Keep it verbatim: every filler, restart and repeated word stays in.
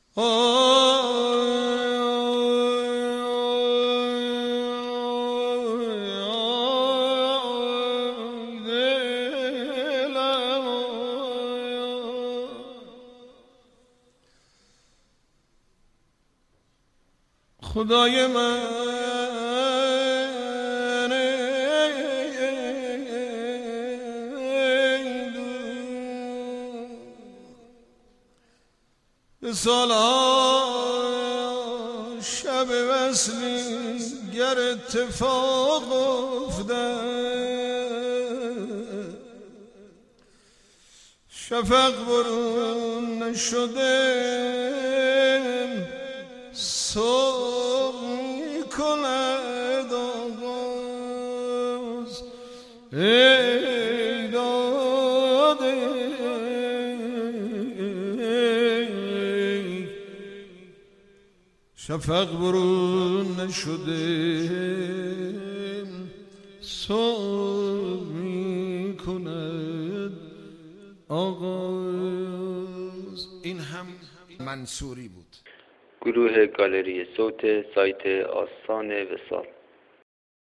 خدای من سالا شب وصلی گر اتفاق افتد شفق برون نشده صبح می کند آغاز ای داده شفق برون نشده صبح می کند آغاز. این هم منصوری بود. گروه گالری صوت سایت آستان وصال.